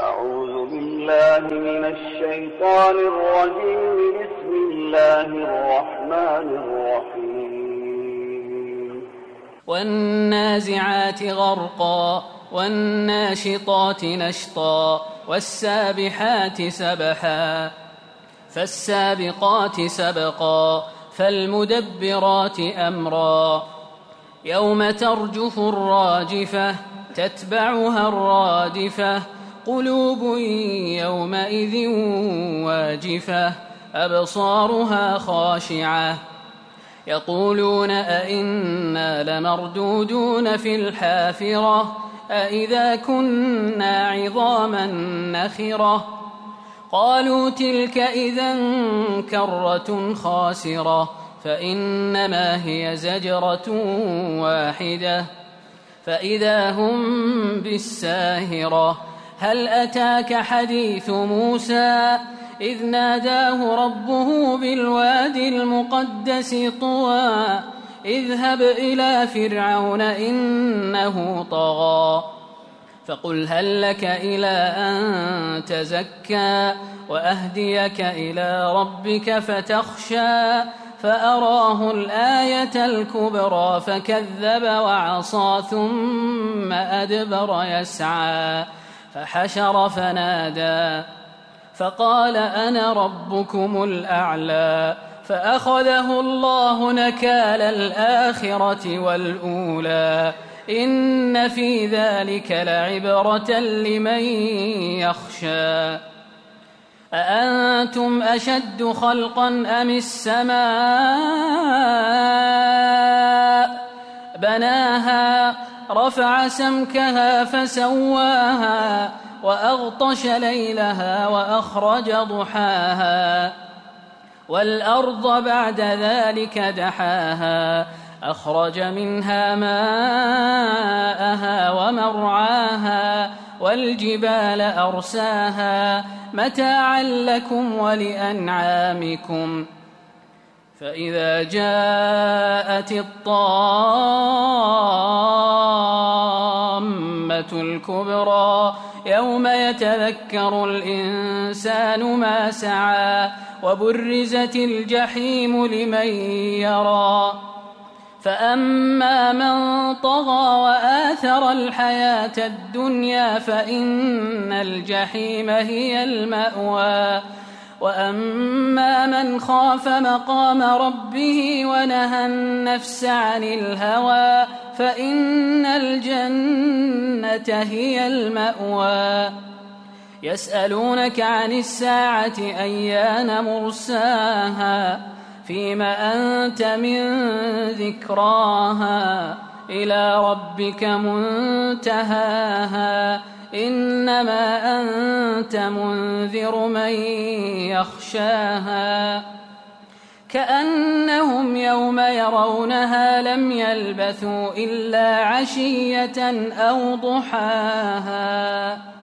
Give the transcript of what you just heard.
أعوذ بالله من الشيطان الرجيم. بسم الله الرحمن الرحيم. والنازعات غرقا والناشطات نشطا والسابحات سبحا فالسابقات سبقا فالمدبرات أمرا يوم ترجف الراجفة تتبعها الرادفة قلوب يومئذ واجفة أبصارها خاشعة يقولون أئنا لمردودون في الحافرة أئذا كنا عظاما نخرة قالوا تلك إذا كرة خاسرة فإنما هي زجرة واحدة فإذا هم بالساهرة هل أتاك حديث موسى إذ ناداه ربه بالوادي المقدس طوى اذهب إلى فرعون إنه طغى فقل هل لك إلى أن تزكى وأهديك إلى ربك فتخشى فأراه الآية الكبرى فكذب وعصى ثم أدبر يسعى فحشر فنادى فقال أنا ربكم الأعلى فأخذه الله نكال الآخرة والأولى إن في ذلك لعبرة لمن يخشى أأنتم أشد خلقا أم السماء بناها رفع سمكها فسواها وأغطش ليلها وأخرج ضحاها والأرض بعد ذلك دحاها أخرج منها ماءها ومرعاها والجبال أرساها متاعا لكم ولأنعامكم فإذا جاءت الطامة الكبرى يوم يتذكر الإنسان ما سعى وبرزت الجحيم لمن يرى فأما من طغى وآثر الحياة الدنيا فإن الجحيم هي المأوى وأما من خاف مقام ربه ونهى النفس عن الهوى فإن الجنة هي المأوى يسألونك عن الساعة أيان مرساها فيم أنت من ذكراها إلى ربك منتهاها إنما أنت منذر من يخشاها كأنهم يوم يرونها لم يلبثوا إلا عشية أو ضحاها.